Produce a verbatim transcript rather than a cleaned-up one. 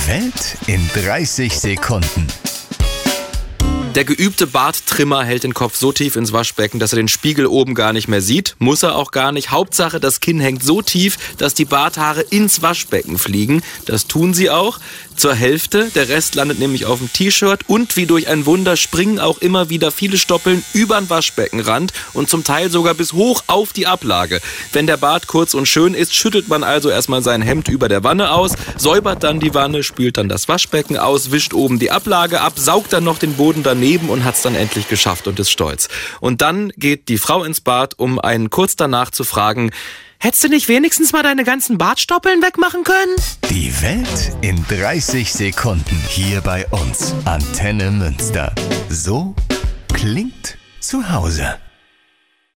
Die Welt in dreißig Sekunden. Der geübte Barttrimmer hält den Kopf so tief ins Waschbecken, dass er den Spiegel oben gar nicht mehr sieht. Muss er auch gar nicht. Hauptsache, das Kinn hängt so tief, dass die Barthaare ins Waschbecken fliegen. Das tun sie auch. Zur Hälfte. Der Rest landet nämlich auf dem T-Shirt. Und wie durch ein Wunder springen auch immer wieder viele Stoppeln über den Waschbeckenrand und zum Teil sogar bis hoch auf die Ablage. Wenn der Bart kurz und schön ist, schüttelt man also erstmal sein Hemd über der Wanne aus, säubert dann die Wanne, spült dann das Waschbecken aus, wischt oben die Ablage ab, saugt dann noch den Boden daneben und hat's dann endlich geschafft und ist stolz. Und dann geht die Frau ins Bad, um einen kurz danach zu fragen: Hättest du nicht wenigstens mal deine ganzen Bartstoppeln wegmachen können? Die Welt in dreißig Sekunden hier bei uns. Antenne Münster. So klingt zu Hause.